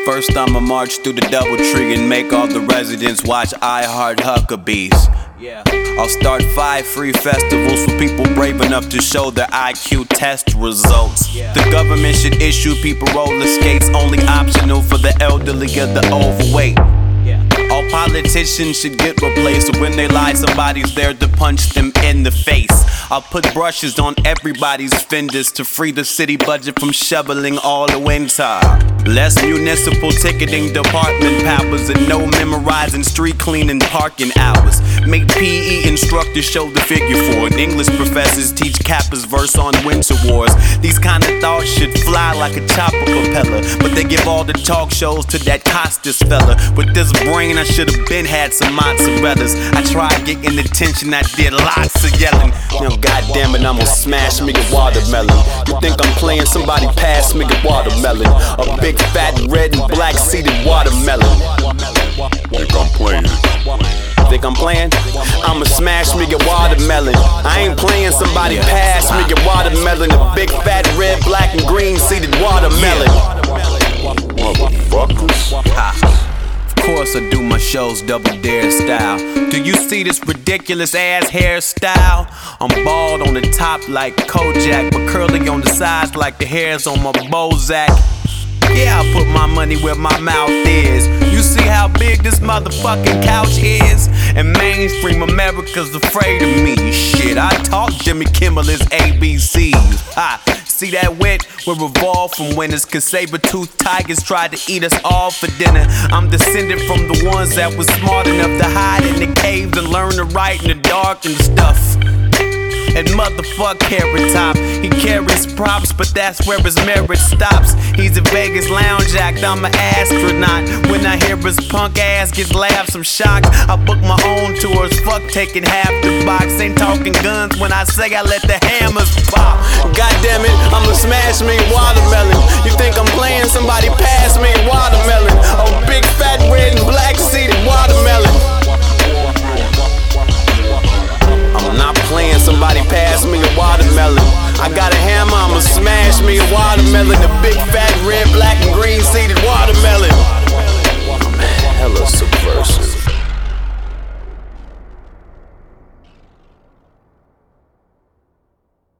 First I'ma march through the DoubleTree and make all the residents watch I Heart Huckabees. I'll start 5 free festivals for people brave enough to show their IQ test results. The government should issue people roller skates, only optional for the elderly or the overweight. All politicians should get replaced, so when they lie, somebody's there to punch them in the face. I'll put brushes on everybody's fenders to free the city budget from shoveling all the winter. Less municipal ticketing department powers and no memorizing street cleaning parking hours. Make PE instructors show the figure for it. English professors teach Kappa's verse on winter wars. These kind of thoughts should fly like a chopper propeller, but they give all the talk shows to that Costas fella. With this brain I should've been had some mozzarellas. I tried getting attention, I did lots of yelling. Now goddamn it, I'ma smash me a watermelon. You think I'm playing? Somebody pass me a watermelon. A big fat red and black seeded watermelon. Think I'm playing? Think I'm playing? I'ma smash me a watermelon. I ain't playing, somebody pass me a watermelon. A big fat red, black and green seeded watermelon. Motherfuckers. Of course I do my shows double dare style. Do you see this ridiculous ass hairstyle? I'm bald on the top like Kojak, but curly on the sides like the hairs on my Bozak. Yeah, I put my money where my mouth is. You see how big this motherfucking couch is? And mainstream America's afraid of me. Shit, I taught Jimmy Kimmel his ABCs. Ha! See that wit? We're evolved from winners, cause saber-toothed tigers tried to eat us all for dinner. I'm descended from the ones that was smart enough to hide in the caves and learn to write in the dark and stuff. And motherfuck Carrot Top, he carries props, but that's where his merit stops. He's a Vegas lounge act, I'm an astronaut. When I hear his punk ass gets laughs, I'm shocked. I book my own tours, fuck taking half the box. Ain't talking guns when I say I let the hammers pop. God damn it, I'ma smash me a watermelon. You think I'm playing? Somebody pass me a watermelon. A big fat red and black seeded watermelon.